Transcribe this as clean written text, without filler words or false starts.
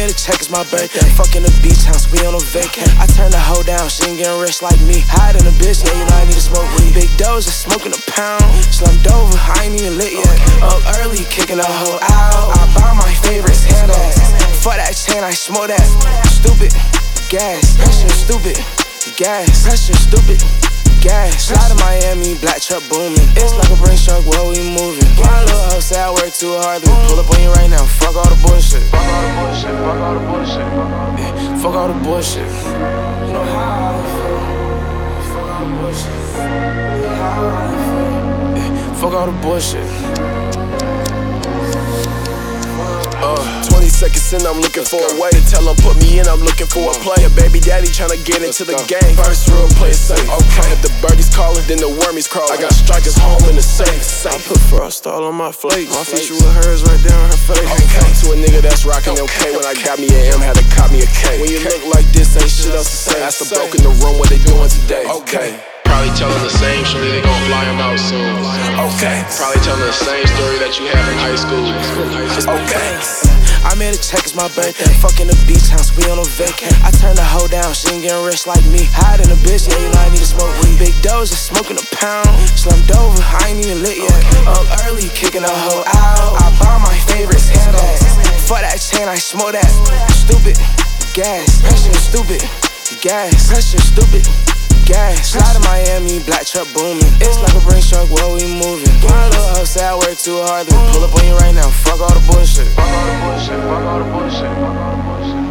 made a check, it's my birthday. Fucking the beach house, we on a vacay. I turned the hoe down, she ain't getting rich like me. Higher than a bitch, yeah, you know I need to smoke weed. Big dozer, smoking a pound. Slumped over, I ain't even lit yet. Up early, kicking the hoe out. I buy my favorites, handbags. For that chain, I smoke that. Stupid, gas, pressure, stupid, gas, pressure, stupid, gas. Slide to Miami, black truck booming. It's like a brain shark, where we moving. My little hoe say I work too hard, let me pull up on you right now. Fuck all the bullshit. Fuck all the bullshit. Fuck all the bullshit. Yeah, fuck all the bullshit. You know how I feel. Fuck all the bullshit. Yeah, fuck all the bullshit. 20 seconds in, I'm looking for a way to tell them put me in, I'm looking for a player. Baby daddy tryna get into the game. First real player safe. Okay, if the birdies calling, then the wormies crawling. I got strikers home in the safe. I put frost all on my flakes. My feature with hers right there on her face. Okay, to a nigga that's rockin' okay. When I got me an M, had to cop me a K. When you look like this, ain't shit else to say. That's the broke in the room, what they doing today. Okay. Probably telling the same story, they gon' fly him out soon. Okay. Probably telling the same story that you had in high school. Okay. I made a check, it's my birthday. Fucking the beach house, we on a vacay. I turned the hoe down, she ain't getting rich like me. Higher than a bitch, yeah, you know I need to smoke weed. Big dozer, smoking a pound. Slumped over, I ain't even lit yet. Up early, kicking the hoe out. I buy my favorites, handbags. For that chain, I smoke that. Stupid, gas, pressure, stupid, gas, pressure, stupid, gas. Slide to Miami, black truck booming. It's like a brain shark, where we moving. My little hoe say I work too hard, let me pull up on you right now. Fuck all the bullshit. Fuck all the bullshit. Fuck all the bullshit. Fuck all the bullshit.